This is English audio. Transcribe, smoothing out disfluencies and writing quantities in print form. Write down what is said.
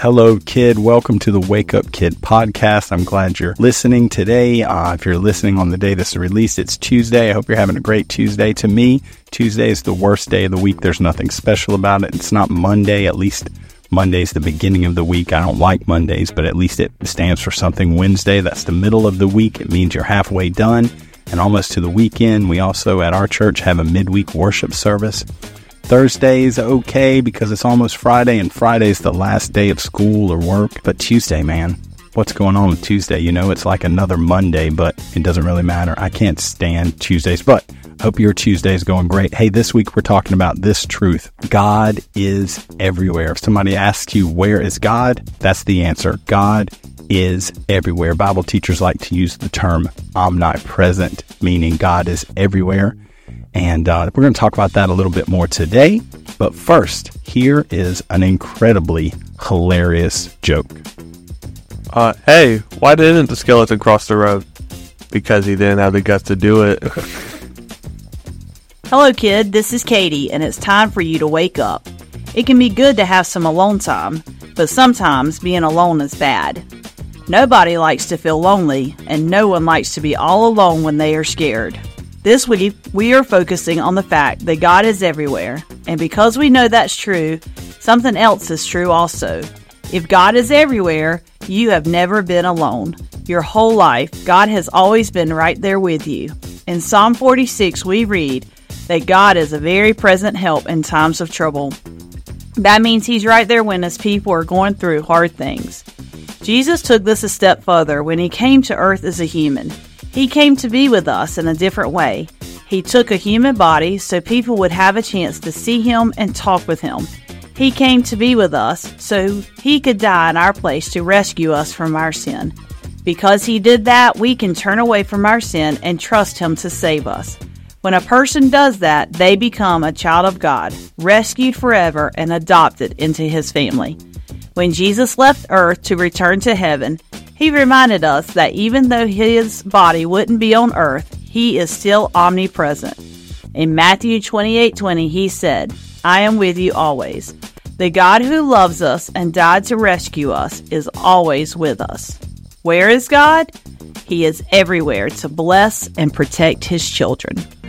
Hello, kid. Welcome to the Wake Up Kid podcast. I'm glad you're listening today. If you're listening on the day this is released, it's Tuesday. I hope you're having a great Tuesday. To me, Tuesday is the worst day of the week. There's nothing special about it. It's not Monday. At least Monday's the beginning of the week. I don't like Mondays, but at least it stands for something. Wednesday, that's the middle of the week. It means you're halfway done and almost to the weekend. We also, at our church, have a midweek worship service. Thursday's okay because it's almost Friday, and Friday's the last day of school or work. But Tuesday, man, what's going on with Tuesday? You know, it's like another Monday, but it doesn't really matter. I can't stand Tuesdays, but I hope your Tuesday is going great. Hey, this week we're talking about this truth. God is everywhere. If somebody asks you, where is God? That's the answer. God is everywhere. Bible teachers like to use the term omnipresent, meaning God is everywhere. And we're going to talk about that a little bit more today. But first, here is an incredibly hilarious joke. Hey, why didn't the skeleton cross the road? Because he didn't have the guts to do it. Hello, kid. This is Katie, and it's time for you to wake up. It can be good to have some alone time, but sometimes being alone is bad. Nobody likes to feel lonely, and no one likes to be all alone when they are scared. This week, we are focusing on the fact that God is everywhere, and because we know that's true, something else is true also. If God is everywhere, you have never been alone. Your whole life, God has always been right there with you. In Psalm 46, we read that God is a very present help in times of trouble. That means He's right there when His people are going through hard things. Jesus took this a step further when He came to earth as a human. He came to be with us in a different way. He took a human body so people would have a chance to see Him and talk with Him. He came to be with us so He could die in our place to rescue us from our sin. Because He did that, we can turn away from our sin and trust Him to save us. When a person does that, they become a child of God, rescued forever and adopted into His family. When Jesus left earth to return to heaven, He reminded us that even though His body wouldn't be on earth, He is still omnipresent. In Matthew 28:20, He said, I am with you always. The God who loves us and died to rescue us is always with us. Where is God? He is everywhere to bless and protect His children.